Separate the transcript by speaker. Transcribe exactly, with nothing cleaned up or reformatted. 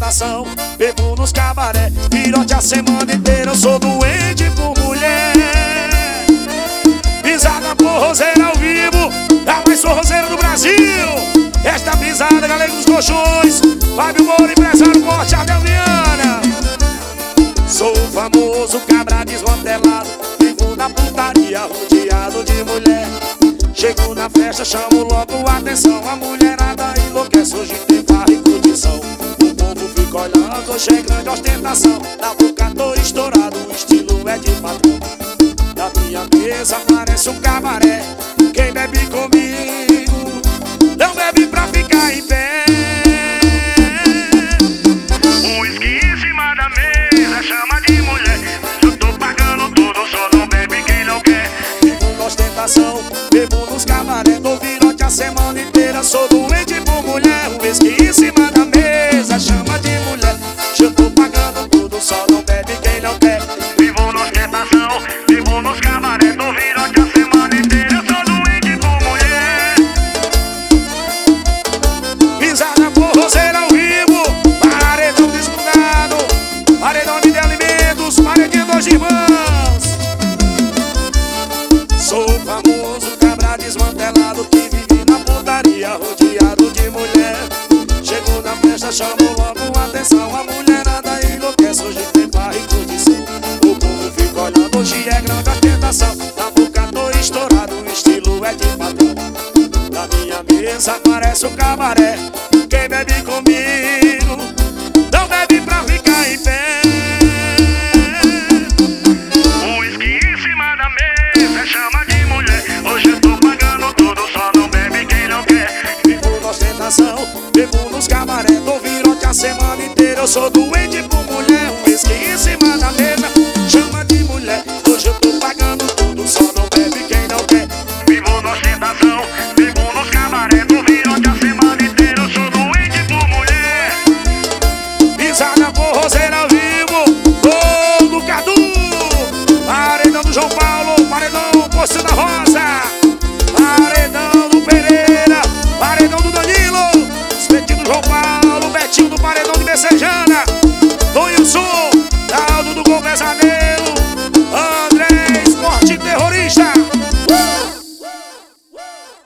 Speaker 1: ostentação, bebo nos cabaré, virote a semana inteira, eu sou doente por mulher. Pisada forrozeira ao vivo, a mais forrozeira do Brasil. Esta pisada, galera dos colchões, Fábio Moura, empresário Forte Adelviana. Sou o famoso cabra desmantelado, vivo na putaria, rodeado de mulher. Chego na festa, chamo logo a atenção, a mulherada enlouquece, hoje tem farra e curtição. O povo fica olhando, hoje é grande ostentação. Na boca tô estourado, o estilo é de patrão. Da minha mesa parece um cabaré, quem bebe comigo não bebe pra ficar em pé.
Speaker 2: Um whisky em cima da mesa, chama de mulher. Eu tô pagando tudo, só não bebe quem não quer.
Speaker 1: Vivo na ostentação, bebo nos cabaré, dou virote a semana inteira, sou doente por mulher. Um whisky em cima da mesa, chama de mulher. Eu tô pagando tudo, só não bebe quem não quer.
Speaker 2: Vivo na ostentação, vivo nos cabaré, tô virote a semana inteira, sou doente por mulher.
Speaker 1: Pisada forrozeira ao vivo, paredão desgrudado, paredão de alimentos, paredinho dos irmãos. Sou o famoso cabra desmantelado que vive na putaria, rodeado de mulher. Chego na festa, chamo logo a atenção, a mulherada enlouquece, hoje tem farra e curtição. O povo fica olhando, hoje é grande ostentação. Na boca tô estourado, o estilo é de patrão. Na minha mesa parece um cabaré, quem bebe comigo não bebe pra ficar em pé.
Speaker 2: Um whisky em cima da mesa, chama de mulher. Hoje eu tô pagando tudo, só não bebe quem não quer.
Speaker 1: Vivo na ostentação, bebo nos cabaré, dou virote a semana inteira, eu sou doente por mulher. Um whisky em cima da mesa, chama de mulher. Hoje eu tô pagando tudo, só não bebe quem não quer.
Speaker 2: Vivo na ostentação, vivo nos cabaré, tô virote a semana inteira, eu sou doente por mulher.
Speaker 1: Pisada forrozeira ao vivo, gol do Cadu, paredão do João Paulo, paredão Poço da Rosa, paredão do Pereira, paredão do Danilo, Espetinho do João Paulo, Betinho do paredão de Becejana, Tonho Sul, Daldo do Gol Pesadelo, André Esporte Terrorista.